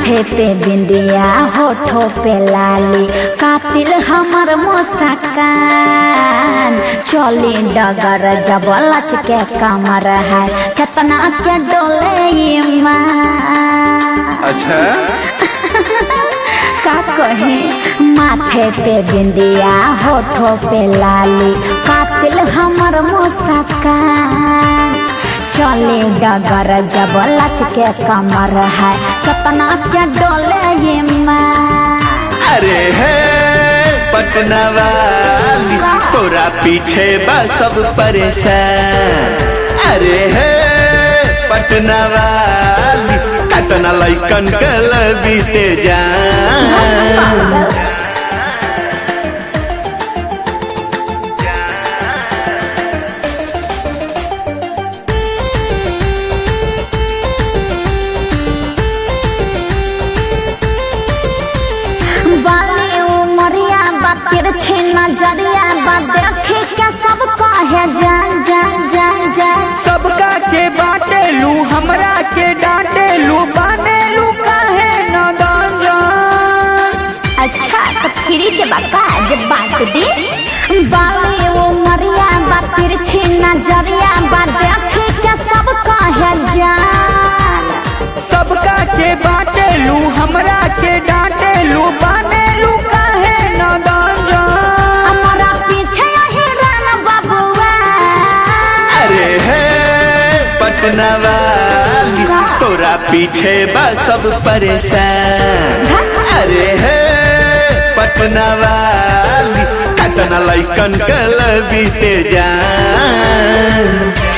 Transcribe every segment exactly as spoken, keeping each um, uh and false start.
माथे पे बिंदिया होठों पे लाली कातिल हमर मुस्कान चली डगर जब लच के कमर है कितना के डोले ईमान। अच्छा का कहे माथे पे बिंदिया होठों पे लाली कातिल हमर मुस्कान चले डगर जब लच के कमर है कितना के डोले ये माँ। अरे है पटना वाली तोरा पीछे बा सब परेशान। अरे है पटना वाली कतना लइकन कल बीते जान। बाली उमरिया बातिर छे नजरिया बा देखे के सब कहे जान जान जान जान। सबका के बाटे लू हमरा के डांटे लू बाने लू काहे नादान जान। अच्छा तो फ्री के बापा जब बात दे बाली उमरिया बातिर छे नजरिया बा देखे के सब कहे जान। सबका के बाटे लू हमरा के डांटे लू बाने लू काहे नादान जान। हमारा पीछे ही रान बबुआ। अरे है पटना वाली तोरा पीछे बा सब परेशान। अरे है पटना वाली कतना लइकन कल बीते जान।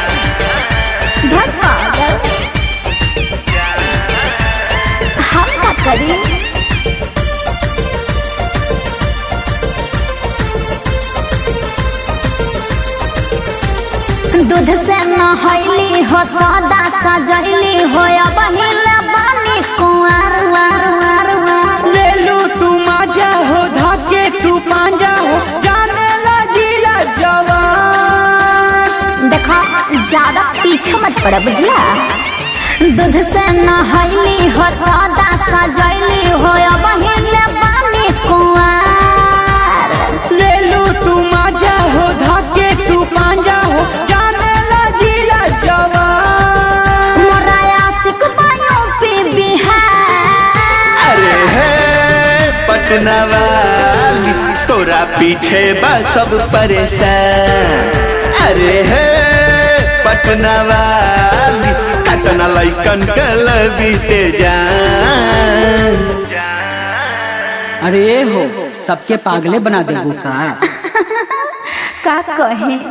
हम का करी दूध से नहैली हो सदा सजैली हो अब हिले बानी कुंवर वार वार वार। ले लू तू माजा हो धाके तू पांजा हो जाने लजीला जवान। देखा ज्यादा पीछे मत पड़ा बुझला। दूध से नहैली हो सदा सजैली हो अब हिले बानी कुंवर। ले लू तू माजा हो धाके तू पांजा हो जाने लजीला जवान। मोरा आशिक बायों पे बिहार। अरे है पटना वाली तोरा पीछे बा सब परेशान। अरे है पटना वाली कतना लइकन कल बीते जान। अरे हो सबके पागले बना देबू का का कहे।